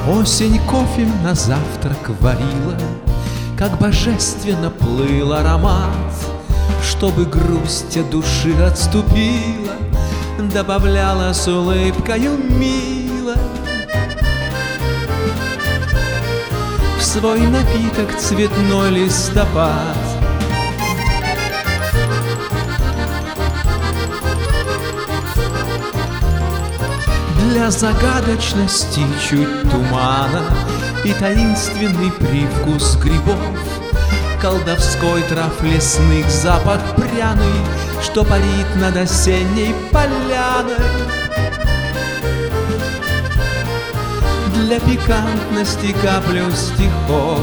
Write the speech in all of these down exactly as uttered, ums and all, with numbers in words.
Осень кофе на завтрак варила, как божественно плыл аромат. Чтобы грусть от души отступила, добавляла с улыбкою мило в свой напиток цветной листопад. Для загадочности чуть тумана и таинственный привкус грибов, колдовской трав лесных запах пряный, что парит над осенней поляной. Для пикантности каплю стихов.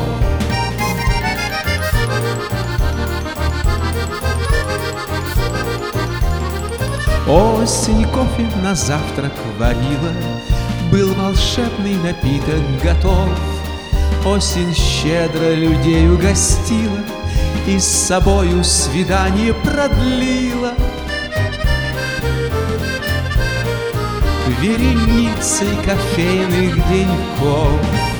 Осень кофе на завтрак варила, был волшебный напиток готов. Осень щедро людей угостила и с собою свидание продлила. Вереницей кофейных деньков.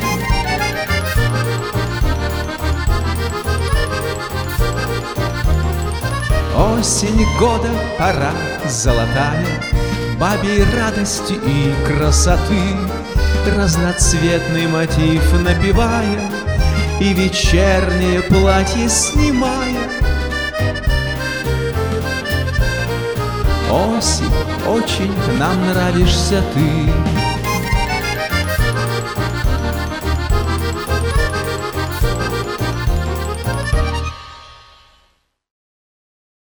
Осень года, пора золотая, бабьей радости и красоты, разноцветный мотив напевая и вечернее платье снимая. Осень, очень нам нравишься ты.